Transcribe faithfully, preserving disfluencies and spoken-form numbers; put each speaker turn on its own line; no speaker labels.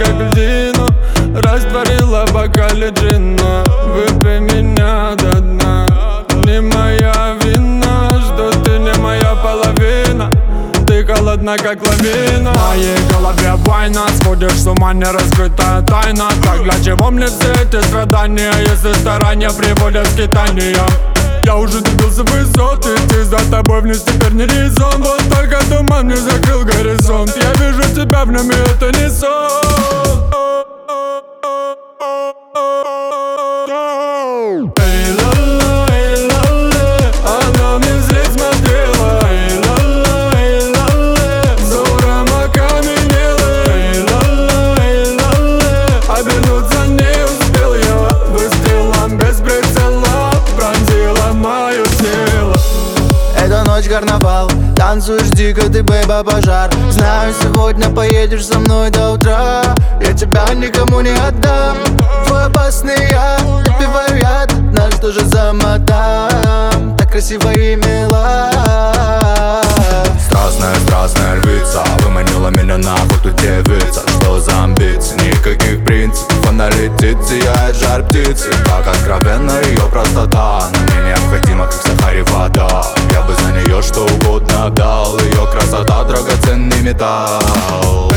как льдину, растворила в бокале джина. Выпей меня до дна. Не моя вина, что ты не моя половина. Ты холодна, как лавина. В моей голове война, сводишь с ума нераскрытая тайна. Так для чего мне все эти страдания, если старания приводят к скитаниям? Я уже добился высоты, идти за тобой вниз теперь не резон. Вот только туман мне закрыл горизонт. Я вижу тебя в нем, и это не сон. Эй, ла-ла, эй, ла-ла, она мне вслед смотрела. Эй, ла-ла, эй, ла-ла, взором окаменела. Эй, ла-ла, эй, ла-ла, обернуться не успел я. Выстрелом без прицела пронзила мое тело.
Это ночь карнавал, танцуешь дико, ты, бэйба, пожар. Знаю, сегодня поедешь со мной до утра. Я тебя никому не отдам. Твой опасный я, допиваю яд, нас тоже замотам. Так красиво и мила.
Страстная, страстная львица выманила меня на охоту девица. Что за амбиции? Никаких принципов. Она летит, сияет жар птицы. Как откровенна ее простота. Но мне необходима, как в Сахаре, вода. Я бы за нее что угодно дал. Ее красота — драгоценный металл.